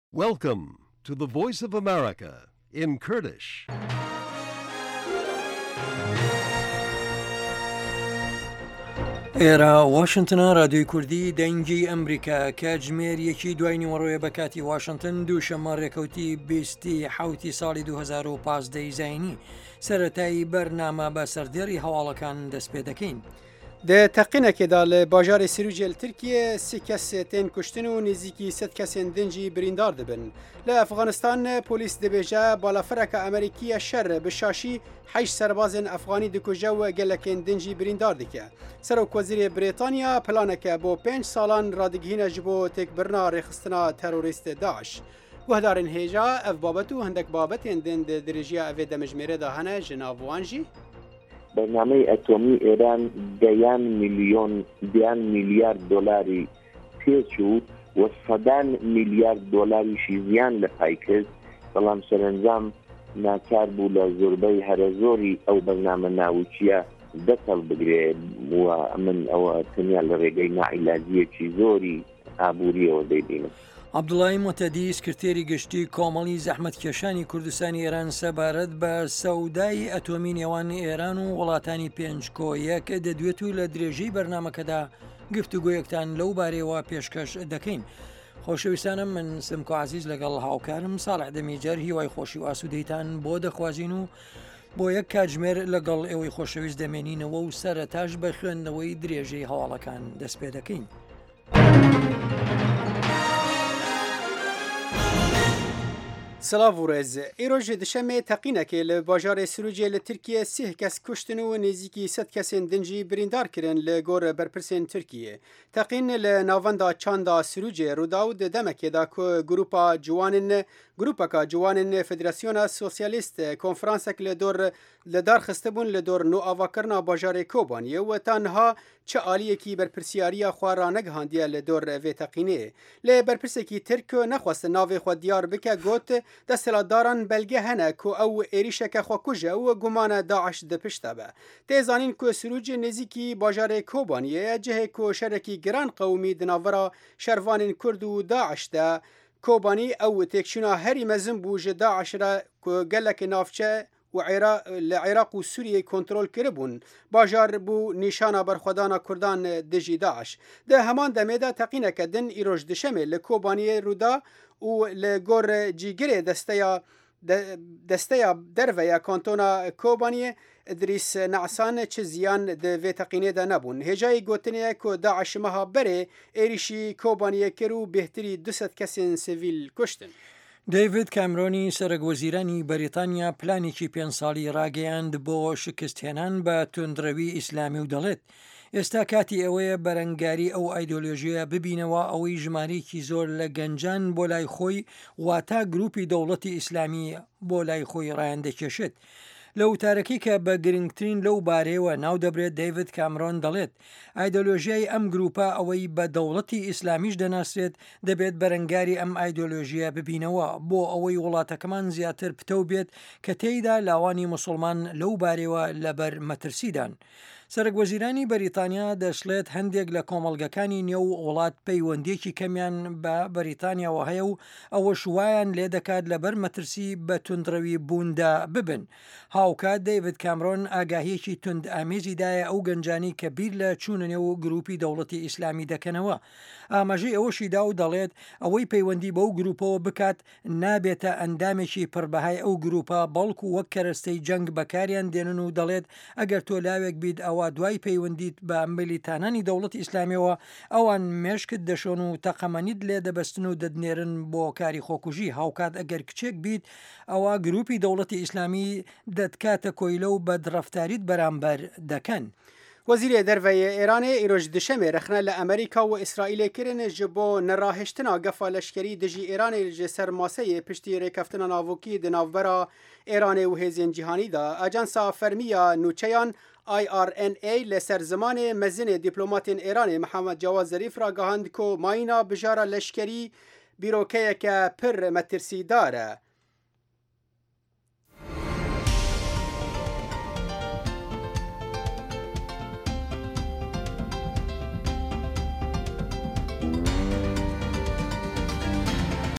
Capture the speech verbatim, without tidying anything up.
Welcome to the Voice of America in Kurdish. ئێرە واشنگتنە رادیۆی کوردی دەنگی ئەمریکا کاتژمێر یەکی دوای نیوەڕۆیە بە کاتی واشنگتن دووشەممە ڕێکەوتی بیستی حوتی ساڵی دوو هەزار و پانزدە زاینی سەرەتایی بەرنامە بە سەردێڕی هەواڵەکان دەست پێ دەکەین. د تەقینەکێدا لە باژارێ سروجێ لە تورکیە سێ کەس تێن کوشتن و نزیکی سەد کەسێن دنجی بریندار دەبن. لە ئەفغانستان پۆلیس دەبێژە بالافرەکە ئەمریکیە شەر بشاشی حیش سەربازên ئەفغانی دکوژە و gelekên دنجی بریندار dike. Serokvezîrê Brêtanya planeke bo pênc salan radigihîne ji bo têkbirina rêxistina terorîst Daeş. Guhdarên hêja ev babet û hindek babetên din di dirêjiya evê demijmêrê de hene ji nav wan jî برنامه اتمی ایران دیان میلیون دیان میلیارد دلاری پیچو و صدان میلیارد دلاری شیزیان لپای کرد بەڵام سەرنجام ناکار بوو لە زۆربەی هەرە زۆری ئەو بەرنامە ناوچیە دەتەڵ بگرێ و من ئەوە تەنیا لە ڕێگەی ناعیلاجیەکی زۆری ئابووریەوە دەیبینم. عەبدوڵای مۆتەدی سکرتێری گشتی کۆمەڵی زەحمەتکێشانی کوردستانی ئێران سەبارەت بە سەودای ئەتۆمی نێوان ئێران و وڵاتانی پێنجکۆیەک دەدوێت و لە درێژەی بەرنامەکەدا گفتوگۆیەکتان لەو بارەوە پێشکەش دەکەین. خۆشەویستانم من سمکۆ عەزیز لەگەڵ هاوکارم ساڵح دەمیجەر هیوای خۆشی و ئاسوودەیتان بۆ دەخوازین و بۆ یەک کاتژمێر لەگەڵ ئێوەی خۆشەویست دەمێنینەوە و سەرەتاش بە خوێندنەوەی درێژەی هەواڵەکان دەست پێ دەکەین. Silav û rêz îrojê dişemê teqînekê li bajarê Sirûcê li Tirkiye sih kes kuştin û nêzîkî sed kesên din jî birîndar kirin li gor berpirsên Tirkiye. Teqîn li navenda çanda Sirûcê Rûda û di demekê da ku grupa ciwanên Grupeka ciwanên Federasyona Sosyalîst konferansek li dor li darxistibûn li dor nûavakirina bajarê Kobaniyê û tanha çi aliyekî berpirsiyariya xwe ranegihandiye li dor vê teqînê. Lê berpirsekî Tirk nexwestin navê xwe diyar bike got desthilatdaran belge hene ku ew êrîşeke xwekuje û gumana Daeş di pişt be. Tê zanîn ku Sirûcê nêzîkî bajarê Kobaniyê cihê ku şerekî giran qewmî di navbera şervanên Kurd û Daeş de Kobanî ew têkçûna herî mezin bû ji Daeş re ku gelekê navçe û li Iraq û Sûriyê kontrol kiribûn. Bajar bû nîşana berxwedana Kurdan dijî Daeş. Di heman demê de teqîneke din îroj dişemê li Kobaniyê Rûda û li gor cîgirê desteya desteya derveya kantona Kobaniyê İdris Ne'san çi ziyan di vê teqînê de nebûn. Hêjayê gotinê ku Daeş meha berê êrişî Kobaniyê kir û bêhtirî du sed kesên sivîl kuştin. دەیڤد کامرۆنی سەرۆکوەزیرانی بەریتانیا پلانێکی پێنج ساڵی ڕاگەیاند بۆ شکستهێنان بە توندڕەوی ئیسلامی و دەڵێت ئێستا کاتی ئەوەیە بەرەنگاری ئەو ئایدۆلۆژیە ببینەوە ئەوەی ژمارەیەکی زۆر لە گەنجان بۆ لای خۆی واتە گروپی دەوڵەتی ئیسلامی بۆ لای خۆی ڕایان دەکێشێت. لە وتارەکەی کە بە گرنگترین لەو بارەیەوە ناو دەبرێت دەیڤد کامرۆن دەڵێت ئایدۆلۆژیای ئەم گروپە ئەوەی بە دەوڵەتی ئیسلامیش دەناسرێت دەبێت بەرەنگاری ئەم ئایدۆلۆژیە ببینەوە بۆ ئەوەی وڵاتەکەمان زیاتر پتە بێت کە تێیدا لاوانی موسڵمان لەو بارەوە لەبەر مەترسیدان. سەرۆکوەزیرانی بەریتانیا دەشڵێت هەندێک لە کۆمەڵگەکانی نێو وڵات پەیوەندیەکی کەمیان بە بەریتانیاوە هەیە و ئەوە شوایان لێ دەکات لەبەر مەترسی بە توندڕەوی بووندا ببن. هاوکات دەیڤد کامرۆن ئاگاهیەکی تند ئامێزیدایە ئەو گەنجانی کە بیر لە چوونە نێو گروپی دەوڵەتی ئیسلامی دەکەنەوە. ئاماژەی ئەوەشی دا و دەڵێت ئەوەی پەیوەندی بەو گروپەوە بکات نابێتە ئەندامێکی پڕبەهای ئەو گروپە بەڵکو وەک کەرەستەی جەنگ بەکاریان دێنن و دەڵێت ئەگەر تۆ لاوێک بیت ئەوە دوای پەیوەندیت بە ملیتانانی دەوڵەتی ئیسلامیەوە ئەوان مێشکت دەشۆن و تەقەمەنیت لێ دەبەستن و دەدنێرن بۆ کاری خۆکوژی. هاوکات ئەگەر کچێک بیت ئەوە گروپی دەوڵەتی ئیسلامی دەتکاتە کۆیلە و بەدڕەفتاریت بەرامبەر دەکەن. وەزیرê derveyê Îranê îroj dişemê rexne li Amerîka û İsraîlê kirin ji bo nerahêştina gefa leşkerî dijî Îranê ji ser maseyê piştî rêkeftina navokî di navbera Îranê û hêzên cîhanî da. Ajansa Fermiya Nûçeyan I R N A li ser zimanê mezinê dîplomatên Îranê Mihemed Cawad Zarîf ra gihand ku mayîna bijara leşkerî bîrokeyeke pir metirsîdar e.